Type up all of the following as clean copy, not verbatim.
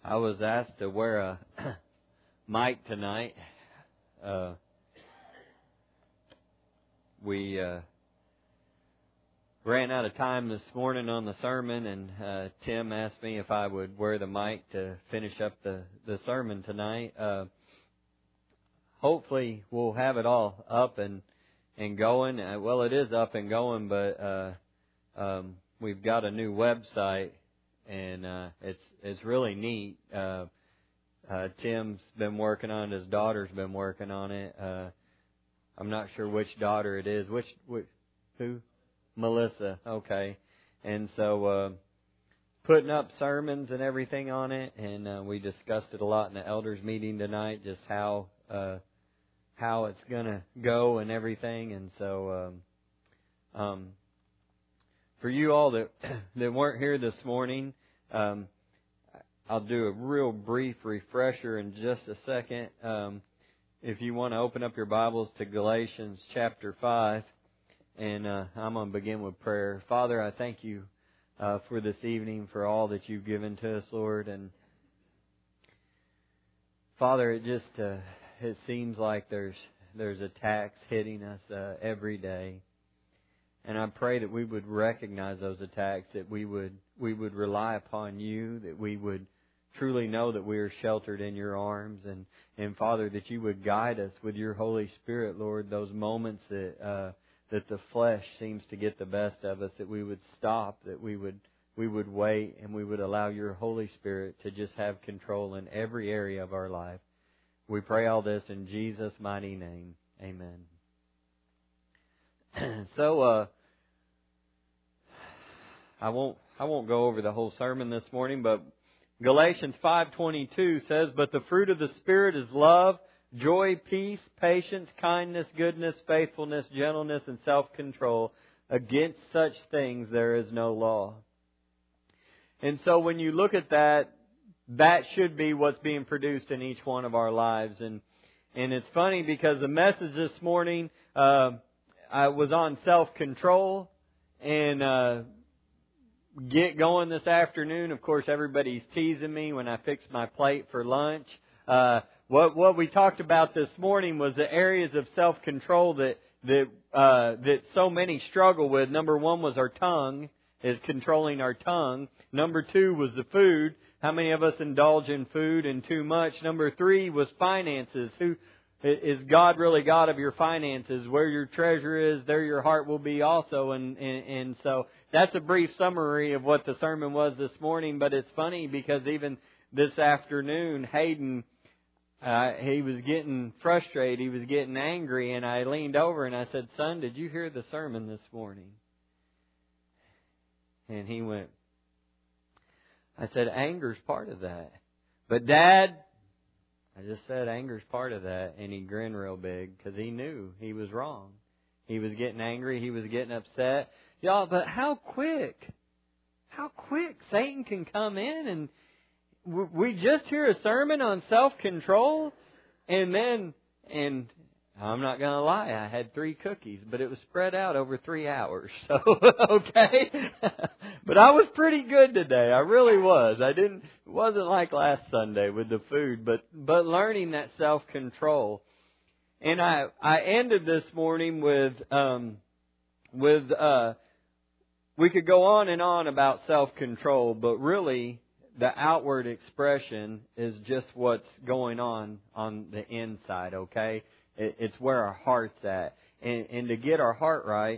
I was asked to wear a mic tonight. We ran out of time this morning on the sermon, and Tim asked me if I would wear the mic to finish up the sermon tonight. Hopefully we'll have it all up and going. Well, it is up and going, but we've got a new website, and it's really neat. Tim's been working on it. His daughter's been working on it. I'm not sure which daughter it is. Who? Melissa. Okay. And so putting up sermons and everything on it, and we discussed it a lot in the elders meeting tonight, just how it's going to go and everything. And so for you all that weren't here this morning, I'll do a real brief refresher in just a second. If you want to open up your Bibles to Galatians chapter 5, and I'm going to begin with prayer. Father, I thank you for this evening, for all that you've given to us, Lord. And Father, it seems like there's attacks hitting us every day. And I pray that we would recognize those attacks, that we would rely upon you, that we would truly know that we are sheltered in your arms, and Father, that you would guide us with your Holy Spirit, Lord, those moments that the flesh seems to get the best of us, that we would stop, that we would wait, and we would allow your Holy Spirit to just have control in every area of our life. We pray all this in Jesus' mighty name. Amen. So, I won't go over the whole sermon this morning, but Galatians 5:22 says, "But the fruit of the Spirit is love, joy, peace, patience, kindness, goodness, faithfulness, gentleness, and self-control. Against such things there is no law." And so when you look at that should be what's being produced in each one of our lives. And it's funny because the message this morning, I was on self-control, and get going this afternoon. Of course, everybody's teasing me when I fix my plate for lunch. What we talked about this morning was the areas of self-control that so many struggle with. Number one was our tongue, is controlling our tongue. Number two was the food. How many of us indulge in food and too much? Number three was finances. Is God really God of your finances? Where your treasure is, there your heart will be also. And so that's a brief summary of what the sermon was this morning. But it's funny because even this afternoon, Hayden, he was getting frustrated. He was getting angry. And I leaned over and I said, "Son, did you hear the sermon this morning?" And he went, I said, "Anger's part of that." "But Dad," I just said, "anger's part of that." And he grinned real big because he knew he was wrong. He was getting angry. He was getting upset. Y'all, but how quick Satan can come in, and we just hear a sermon on self-control, and I'm not going to lie, I had 3 cookies, but it was spread out over 3 hours. So, okay. But I was pretty good today. I really was. It wasn't like last Sunday with the food, but learning that self-control. And I ended this morning with we could go on and on about self-control, but really the outward expression is just what's going on the inside, okay? It's where our heart's at. And to get our heart right,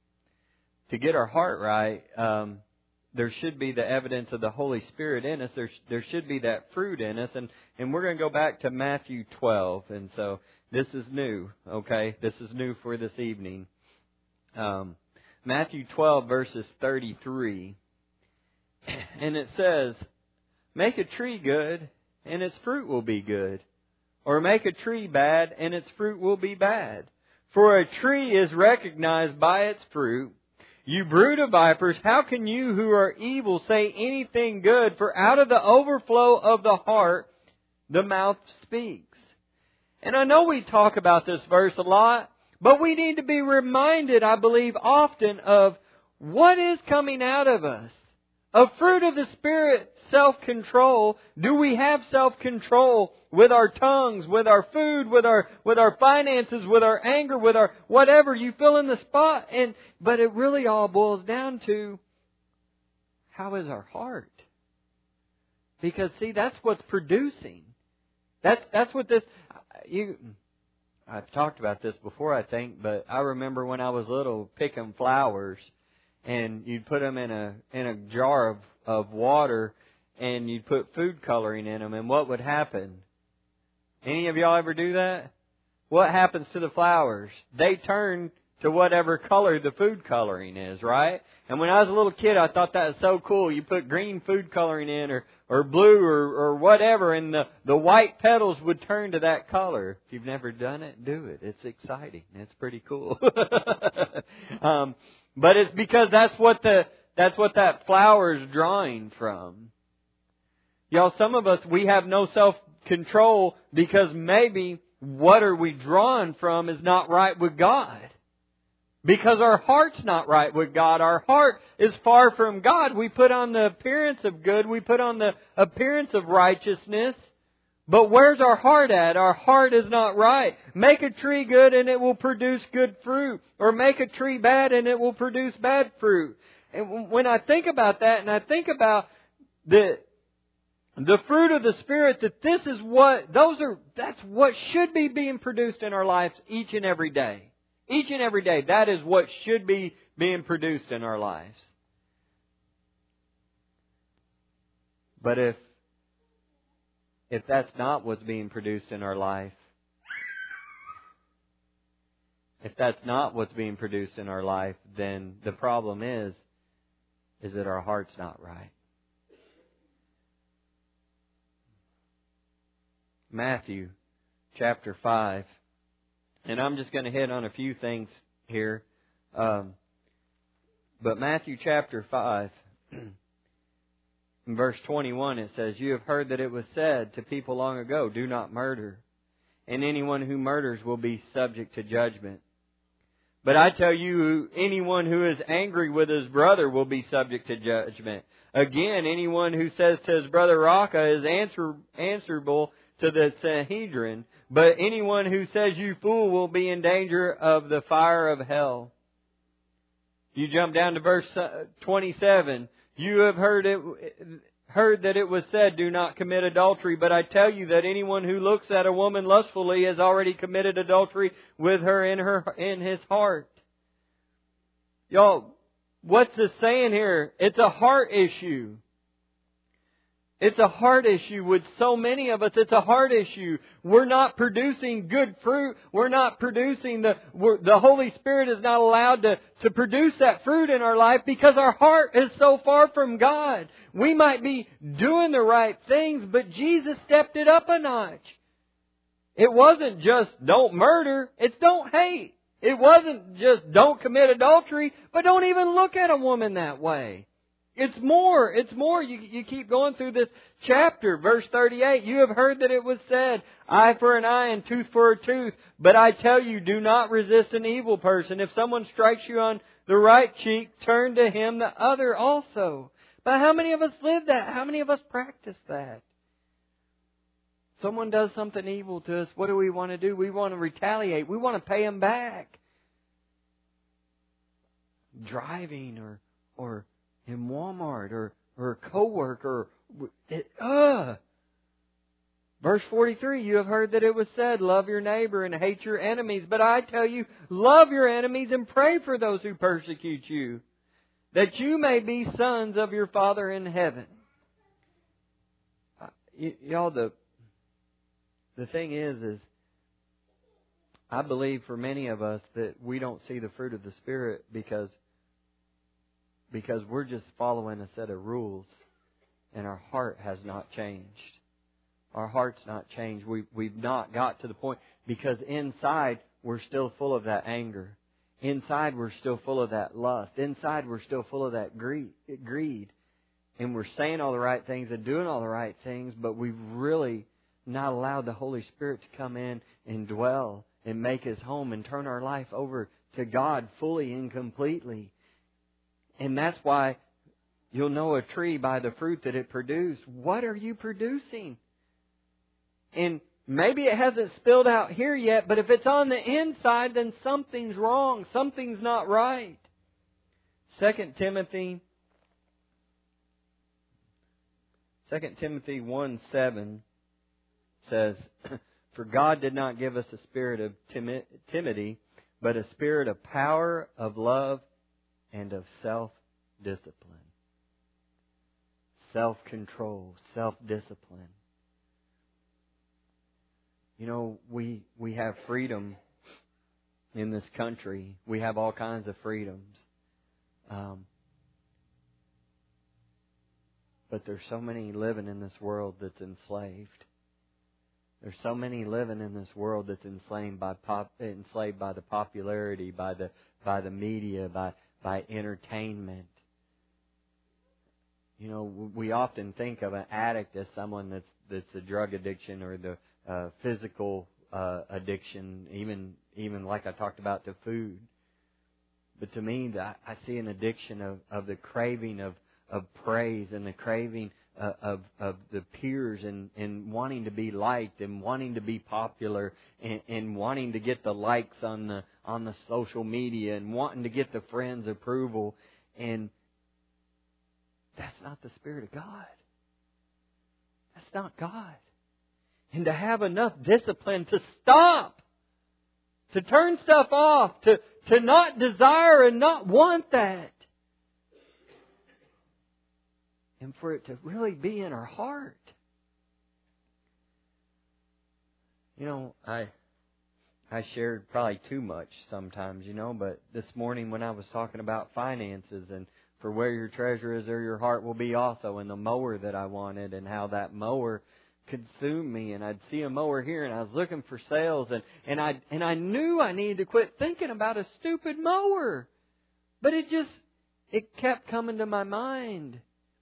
there should be the evidence of the Holy Spirit in us. There should be that fruit in us. And we're going to go back to Matthew 12. And so this is new, okay? This is new for this evening. Matthew 12, verses 33. And it says, "Make a tree good, and its fruit will be good. Or make a tree bad, and its fruit will be bad. For a tree is recognized by its fruit. You brood of vipers, how can you who are evil say anything good? For out of the overflow of the heart, the mouth speaks." And I know we talk about this verse a lot, but we need to be reminded, I believe, often of what is coming out of us. A fruit of the Spirit self-control? Do we have self-control with our tongues, with our food, with our finances, with our anger, with our whatever? You fill in the spot. But it really all boils down to, how is our heart? Because see, that's what's producing. That's what this... I've talked about this before, I think, but I remember when I was little picking flowers, and you'd put them in a jar of water, and you'd put food coloring in them, and what would happen? Any of y'all ever do that? What happens to the flowers? They turn to whatever color the food coloring is, right? And when I was a little kid, I thought that was so cool. You put green food coloring in, or blue, or whatever, and the white petals would turn to that color. If you've never done it, do it. It's exciting. It's pretty cool. But it's because that's what that flower is drawing from. Y'all, some of us, we have no self-control because maybe what are we drawing from is not right with God. Because our heart's not right with God. Our heart is far from God. We put on the appearance of good. We put on the appearance of righteousness. But where's our heart at? Our heart is not right. Make a tree good and it will produce good fruit. Or make a tree bad and it will produce bad fruit. And when I think about that, and I think about the fruit of the Spirit, that's what should be being produced in our lives each and every day. Each and every day, that is what should be being produced in our lives. But if that's not what's being produced in our life, then the problem is that our heart's not right. Matthew chapter 5. And I'm just going to hit on a few things here. But Matthew chapter 5, in verse 21, it says, "You have heard that it was said to people long ago, 'Do not murder, and anyone who murders will be subject to judgment.' But I tell you, anyone who is angry with his brother will be subject to judgment. Again, anyone who says to his brother, 'Raca,' is answerable to the Sanhedrin. But anyone who says 'You fool' will be in danger of the fire of hell." You jump down to verse 27. "You have heard that it was said, 'Do not commit adultery.' But I tell you that anyone who looks at a woman lustfully has already committed adultery with her in his heart." Y'all, what's this saying here? It's a heart issue. It's a heart issue with so many of us. It's a heart issue. We're not producing good fruit. We're not producing the Holy Spirit is not allowed to produce that fruit in our life because our heart is so far from God. We might be doing the right things, but Jesus stepped it up a notch. It wasn't just don't murder. It's don't hate. It wasn't just don't commit adultery, but don't even look at a woman that way. It's more. It's more. You keep going through this chapter. Verse 38, "You have heard that it was said, 'Eye for an eye and tooth for a tooth.' But I tell you, do not resist an evil person. If someone strikes you on the right cheek, turn to him the other also." But how many of us live that? How many of us practice that? Someone does something evil to us. What do we want to do? We want to retaliate. We want to pay them back. Driving or in Walmart or a coworker. Verse 43, "You have heard that it was said, 'Love your neighbor and hate your enemies.' But I tell you, love your enemies and pray for those who persecute you, that you may be sons of your Father in heaven." Y'all, the thing is I believe for many of us that we don't see the fruit of the Spirit because we're just following a set of rules and our heart has not changed. Our heart's not changed. We've not got to the point because inside we're still full of that anger. Inside we're still full of that lust. Inside we're still full of that greed. And we're saying all the right things and doing all the right things, but we've really not allowed the Holy Spirit to come in and dwell and make His home and turn our life over to God fully and completely. And that's why You'll know a tree by the fruit that it produced. What are you producing? And maybe it hasn't spilled out here yet, but if it's on the inside, then something's wrong. Something's not right. 2 Timothy 1:7 says, "For God did not give us a spirit of timidity, but a spirit of power, of love, and of self-discipline." Self-control, self-discipline. You know, we have freedom in this country. We have all kinds of freedoms. But there's so many living in this world that's enslaved. There's so many living in this world that's enslaved by the popularity, by the media, by entertainment. You know, we often think of an addict as someone that's a drug addiction or the physical addiction, even like I talked about to food. But to me, I see an addiction of the craving of praise and the craving of the peers and wanting to be liked and wanting to be popular and wanting to get the likes on the social media and wanting to get the friends' approval. And that's not the Spirit of God. That's not God. And to have enough discipline to stop, to turn stuff off, to not desire and not want that. And for it to really be in our heart. You know, I shared probably too much sometimes, but this morning when I was talking about finances and for where your treasure is, there your heart will be also, and the mower that I wanted and how that mower consumed me, and I'd see a mower here and I was looking for sales and I knew I needed to quit thinking about a stupid mower. But it kept coming to my mind.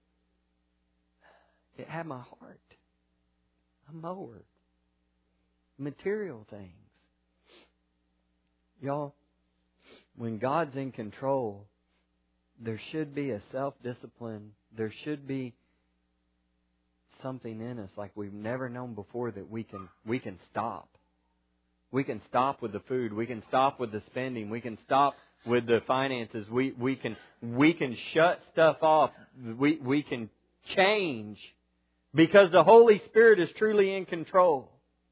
It had my heart. A mower. Material things. Y'all, when God's in control, there should be a self-discipline. There should be something in us like we've never known before that we can stop. We can stop with the food. We can stop with the spending. We can stop with the finances. We can shut stuff off. We can change because the Holy Spirit is truly in control.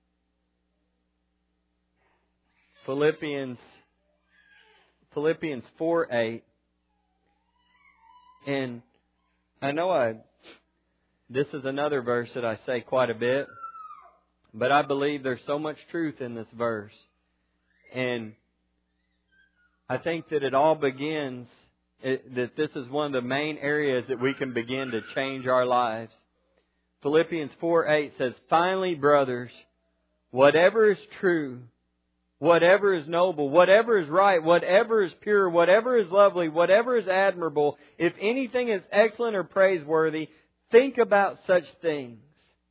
Philippians 4:8. And I know this is another verse that I say quite a bit, but I believe there's so much truth in this verse. And I think that it all begins, that this is one of the main areas that we can begin to change our lives. Philippians 4:8 says, "Finally, brothers, whatever is true, whatever is noble, whatever is right, whatever is pure, whatever is lovely, whatever is admirable, if anything is excellent or praiseworthy, think about such things."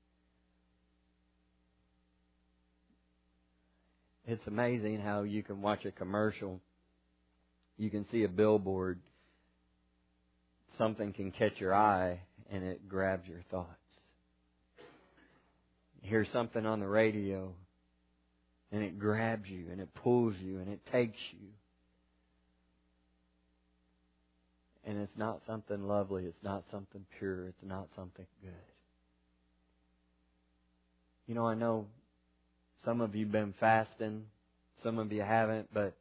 It's amazing how you can watch a commercial. You can see a billboard. Something can catch your eye and it grabs your thoughts. You hear something on the radio and it grabs you and it pulls you and it takes you. And it's not something lovely. It's not something pure. It's not something good. You know, I know some of you have been fasting. Some of you haven't. But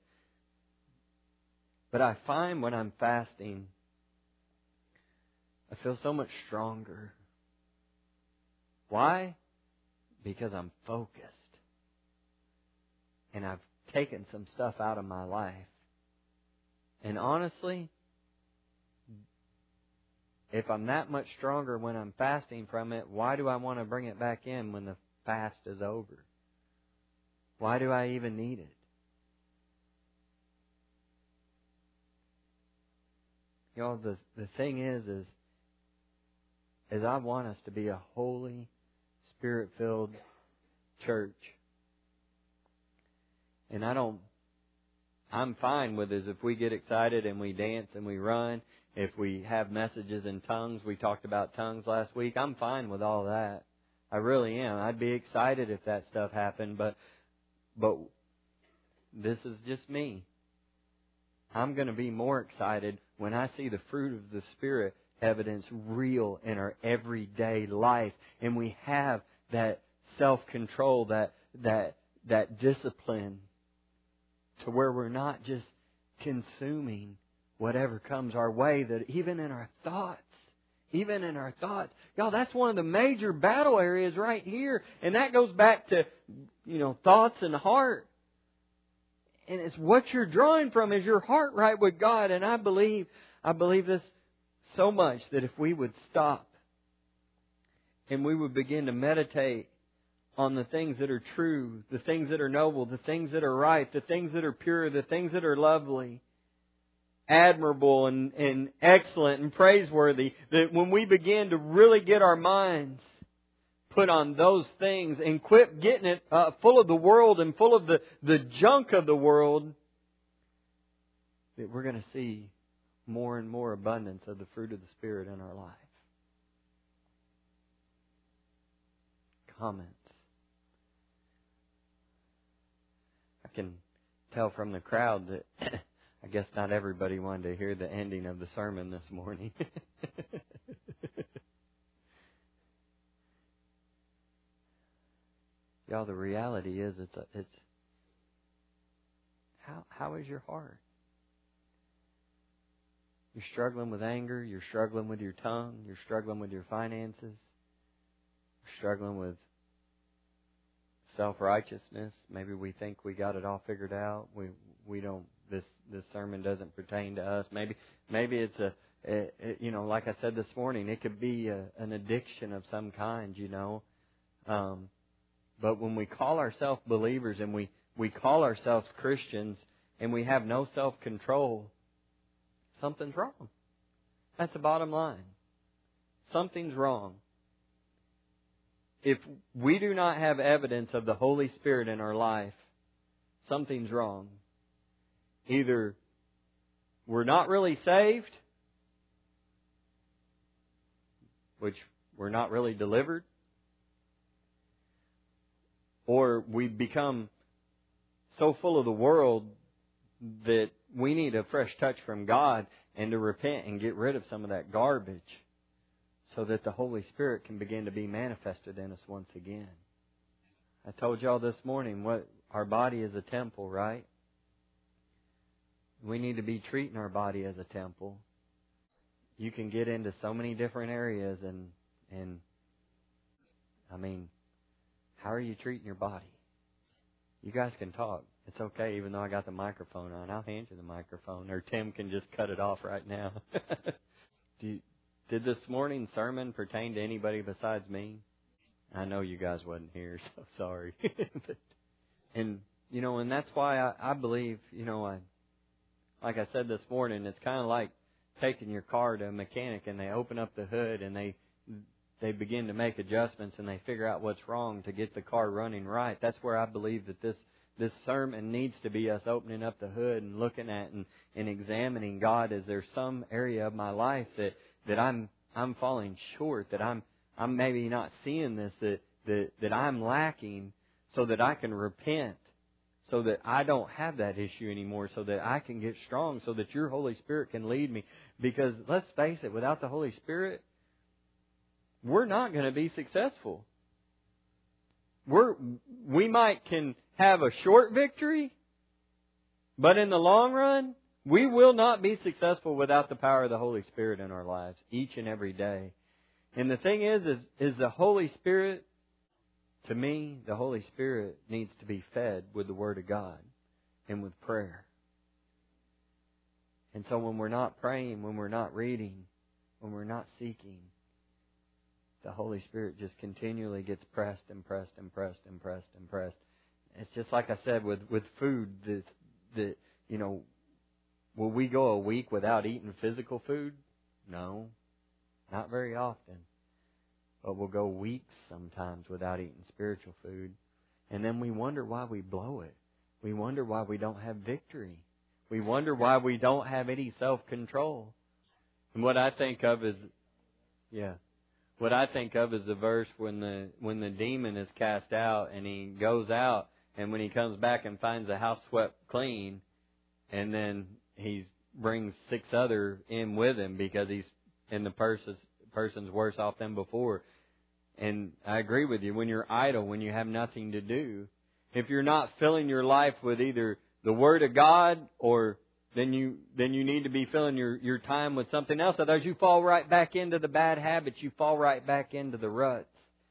I find when I'm fasting, I feel so much stronger. Why? Because I'm focused. And I've taken some stuff out of my life. And honestly, if I'm that much stronger when I'm fasting from it, why do I want to bring it back in when the fast is over? Why do I even need it? You know, the thing is I want us to be a holy, Spirit-filled church. And I'm fine with it if we get excited and we dance and we run if we have messages in tongues. We talked about tongues last week. I'm fine with all that. I really am. I'd be excited if that stuff happened, but this is just me. I'm going to be more excited when I see the fruit of the Spirit evidence real in our everyday life, and we have that self-control, that discipline, to where we're not just consuming whatever comes our way, that even in our thoughts, y'all, that's one of the major battle areas right here. And that goes back to, thoughts and heart. And it's what you're drawing from is your heart right with God. And I believe this so much that if we would stop and we would begin to meditate on the things that are true, the things that are noble, the things that are right, the things that are pure, the things that are lovely, admirable and excellent and praiseworthy, that when we begin to really get our minds put on those things and quit getting it full of the world and full of the junk of the world, that we're going to see more and more abundance of the fruit of the Spirit in our life. Comments. I can tell from the crowd that I guess not everybody wanted to hear the ending of the sermon this morning. Y'all, the reality is it's how is your heart? You're struggling with anger, you're struggling with your tongue, you're struggling with your finances, you're struggling with self-righteousness. Maybe we think we got it all figured out. We don't. This sermon doesn't pertain to us. Maybe it's like I said this morning, it could be an addiction of some kind. But when we call ourselves believers and we call ourselves Christians and we have no self-control, something's wrong. That's the bottom line. Something's wrong. If we do not have evidence of the Holy Spirit in our life, something's wrong. Either we're not really saved, which we're not really delivered, or we become so full of the world that we need a fresh touch from God and to repent and get rid of some of that garbage so that the Holy Spirit can begin to be manifested in us once again. I told y'all this morning what our body is a temple, right? We need to be treating our body as a temple. You can get into so many different areas and I mean, how are you treating your body? You guys can talk. It's okay, even though I got the microphone on. I'll hand you the microphone, or Tim can just cut it off right now. Did this morning's sermon pertain to anybody besides me? I know you guys wasn't here, so sorry. And that's why I believe, like I said this morning, it's kind of like taking your car to a mechanic and they open up the hood and they begin to make adjustments and they figure out what's wrong to get the car running right. That's where I believe that this sermon needs to be us opening up the hood and looking at and examining, God, is there some area of my life that I'm falling short, that I'm maybe not seeing this, that I'm lacking, so that I can repent, so that I don't have that issue anymore, so that I can get strong, so that your Holy Spirit can lead me. Because let's face it, without the Holy Spirit, we're not going to be successful. We can have a short victory, but in the long run, we will not be successful without the power of the Holy Spirit in our lives each and every day. And the thing is the Holy Spirit, to me, the Holy Spirit needs to be fed with the Word of God and with prayer. And so when we're not praying, when we're not reading, when we're not seeking, the Holy Spirit just continually gets pressed and pressed and pressed and pressed and pressed. It's just like I said with food, that will we go a week without eating physical food? No, not very often. But we'll go weeks sometimes without eating spiritual food. And then we wonder why we blow it. We wonder why we don't have victory. We wonder why we don't have any self-control. And what I think of is the verse when the demon is cast out and he goes out, and when he comes back and finds the house swept clean, and then he brings 6 other in with him because the person's worse off than before. And I agree with you. When you're idle, when you have nothing to do, if you're not filling your life with either the Word of God or then you need to be filling your time with something else. Otherwise, you fall right back into the bad habits. You fall right back into the ruts.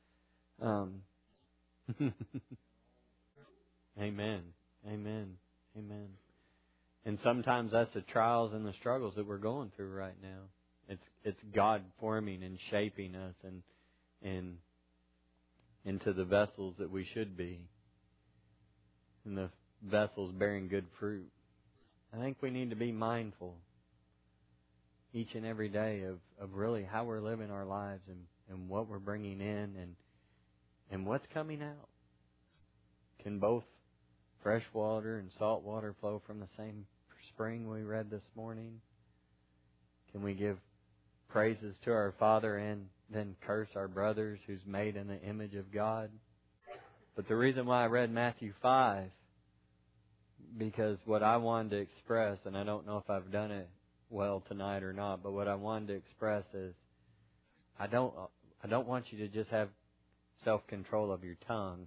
Amen. Amen. Amen. And sometimes that's the trials and the struggles that we're going through right now. It's God forming and shaping us and into the vessels that we should be, and the vessels bearing good fruit. I think we need to be mindful each and every day of really how we're living our lives and what we're bringing in and what's coming out. Can both fresh water and salt water flow from the same spring we read this morning? Can we give praises to our Father and then curse our brothers who's made in the image of God? But the reason why I read Matthew 5, because what I wanted to express, and I don't know if I've done it well tonight or not, but what I wanted to express is I don't want you to just have self-control of your tongue.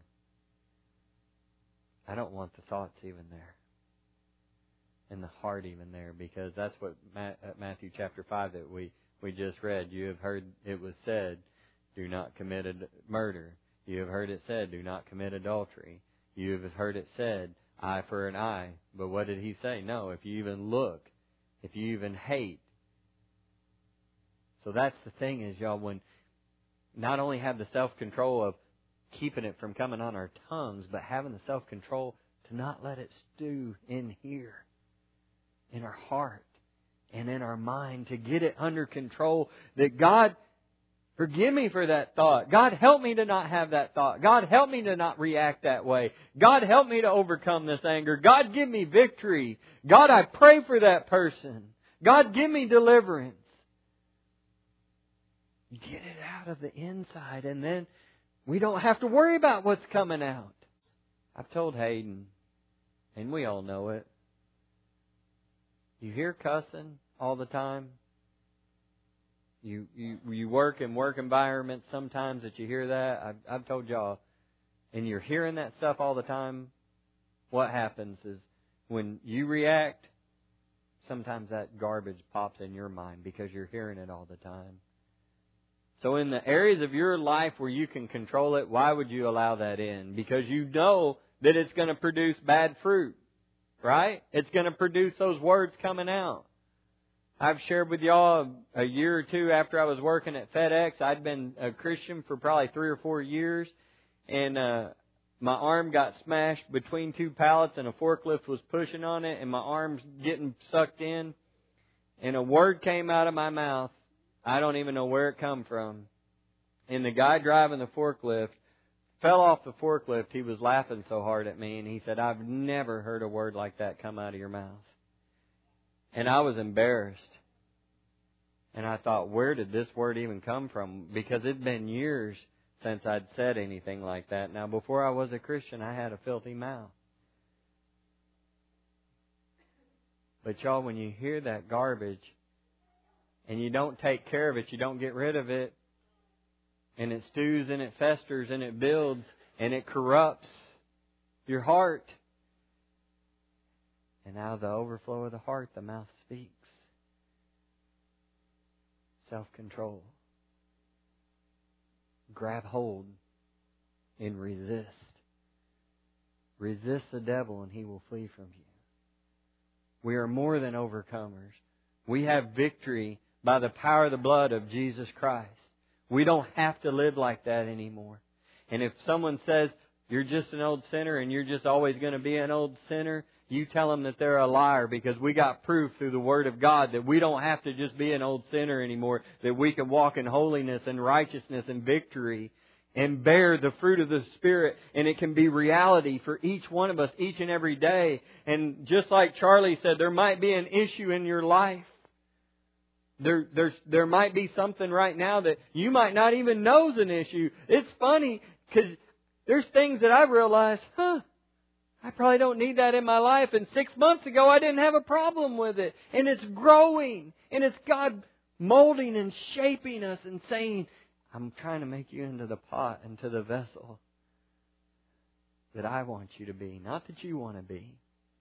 I don't want the thoughts even there and the heart even there, because that's what Matthew chapter 5 that we just read. You have heard it was said, do not commit murder. You have heard it said, do not commit adultery. You have heard it said, eye for an eye. But what did he say? No, if you even look, if you even hate. So that's the thing is, y'all, when not only have the self-control of keeping it from coming on our tongues, but having the self-control to not let it stew in here, in our heart and in our mind, to get it under control. That God, forgive me for that thought. God, help me to not have that thought. God, help me to not react that way. God, help me to overcome this anger. God, give me victory. God, I pray for that person. God, give me deliverance. Get it out of the inside, and then we don't have to worry about what's coming out. I've told Hayden, and we all know it. You hear cussing all the time. You work in work environments sometimes that you hear that. I've told y'all, and you're hearing that stuff all the time. What happens is when you react, sometimes that garbage pops in your mind because you're hearing it all the time. So in the areas of your life where you can control it, why would you allow that in? Because you know that it's going to produce bad fruit, right? It's going to produce those words coming out. I've shared with y'all a year or two after I was working at FedEx. I'd been a Christian for probably 3 or 4 years, and my arm got smashed between 2 pallets, and a forklift was pushing on it, and my arm's getting sucked in, and a word came out of my mouth. I don't even know where it come from. And the guy driving the forklift fell off the forklift. He was laughing so hard at me, and he said, "I've never heard a word like that come out of your mouth." And I was embarrassed. And I thought, where did this word even come from? Because it'd been years since I'd said anything like that. Now, before I was a Christian, I had a filthy mouth. But y'all, when you hear that garbage and you don't take care of it, you don't get rid of it, and it stews and it festers and it builds and it corrupts your heart. And out of the overflow of the heart, the mouth speaks. Self-control. Grab hold and resist. Resist the devil and he will flee from you. We are more than overcomers. We have victory by the power of the blood of Jesus Christ. We don't have to live like that anymore. And if someone says, you're just an old sinner and you're just always going to be an old sinner, you tell them that they're a liar, because we got proof through the Word of God that we don't have to just be an old sinner anymore, that we can walk in holiness and righteousness and victory and bear the fruit of the Spirit, and it can be reality for each one of us each and every day. And just like Charlie said, there might be an issue in your life There might be something right now that you might not even know is an issue. It's funny because there's things that I've realized, I probably don't need that in my life. And 6 months ago, I didn't have a problem with it. And it's growing. And it's God molding and shaping us and saying, I'm trying to make you into the pot, into the vessel that I want you to be, not that you want to be.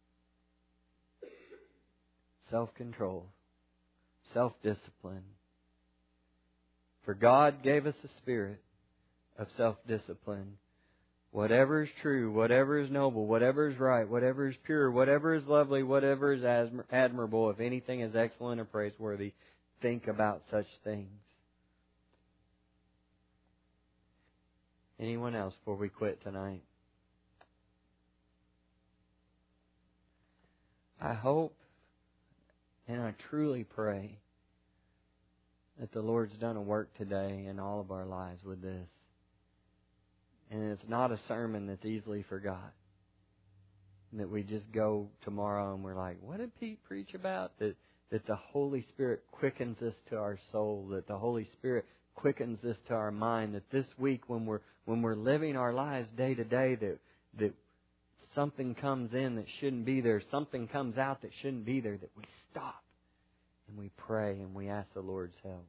Self-control. Self-discipline. For God gave us a spirit of self-discipline. Whatever is true, whatever is noble, whatever is right, whatever is pure, whatever is lovely, whatever is admirable, if anything is excellent or praiseworthy, think about such things. Anyone else before we quit tonight? I hope and I truly pray that the Lord's done a work today in all of our lives with this. And it's not a sermon that's easily forgot. And that we just go tomorrow and we're like, what did Pete preach about? That the Holy Spirit quickens us to our soul. That the Holy Spirit quickens us to our mind. That this week when we're living our lives day to day, that something comes in that shouldn't be there. Something comes out that shouldn't be there. That we stop and we pray and we ask the Lord's help.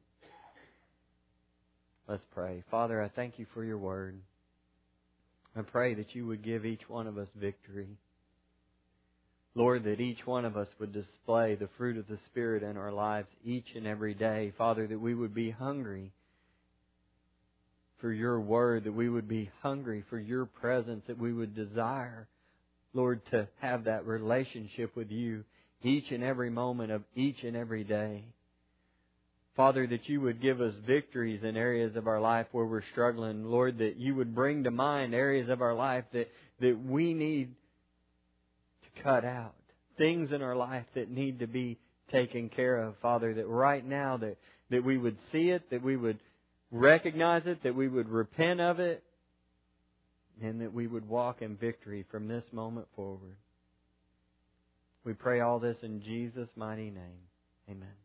Let's pray. Father, I thank you for your word. I pray that you would give each one of us victory. Lord, that each one of us would display the fruit of the Spirit in our lives each and every day. Father, that we would be hungry for your word, that we would be hungry for your presence, that we would desire, Lord, to have that relationship with you each and every moment of each and every day. Father, that you would give us victories in areas of our life where we're struggling. Lord, that you would bring to mind areas of our life that we need to cut out. Things in our life that need to be taken care of. Father, that right now that we would see it, that we would recognize it, that we would repent of it, and that we would walk in victory from this moment forward. We pray all this in Jesus' mighty name. Amen.